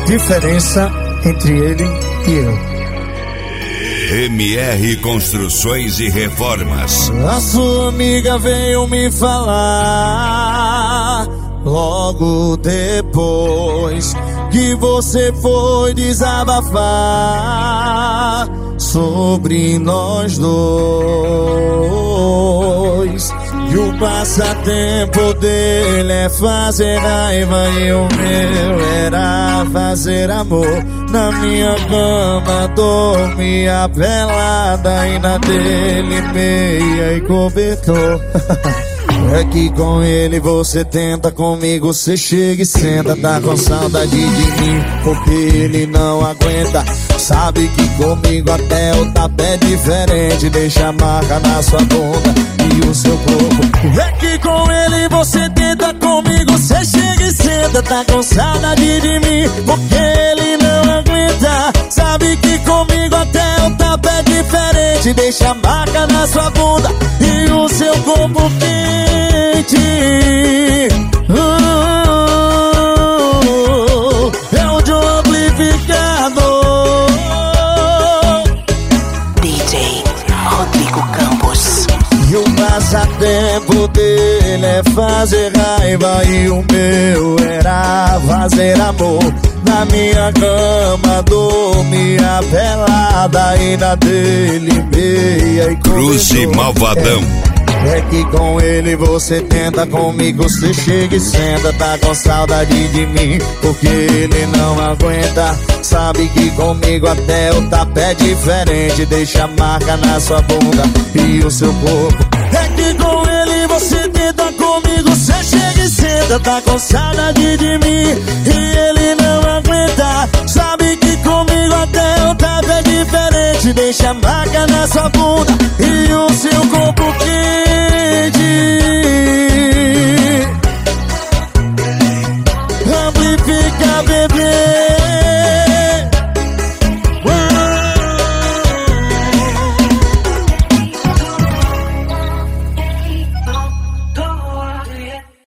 diferença entre ele e eu. MR Construções e Reformas. A sua amiga veio me falar logo depois que você foi desabafar sobre nós dois. E o passatempo dele é fazer raiva e o meu era fazer amor. Na minha cama dormia pelada e na dele meia e cobertor. É que com ele você tenta, comigo você chega e senta. Tá com saudade de mim porque ele não aguenta. Sabe que comigo até o tapé é diferente. Deixa a marca na sua bunda e o seu corpo. É que com ele você tenta, comigo você chega e senta. Tá com saudade de mim porque ele não aguenta. Sabe que comigo até o tapé é diferente. Deixa a marca na sua bunda e o seu corpo quente. É o de um amplificador. DJ Rodrigo Campos. E o passatempo dele é fazer raiva e o meu era fazer amor. Na minha cama dormia pelada e na dele meia e Cruz e Malvadão. É que com ele você tenta, comigo você chega e senta. Tá com saudade de mim porque ele não aguenta. Sabe que comigo até o tapé é diferente. Deixa a marca na sua bunda e o seu corpo. É que com ele você tenta, comigo você chega e senta. Tá com saudade de mim e ele não aguenta. Sabe que comigo até o tapé é diferente. Deixa a marca na sua bunda e o seu corpo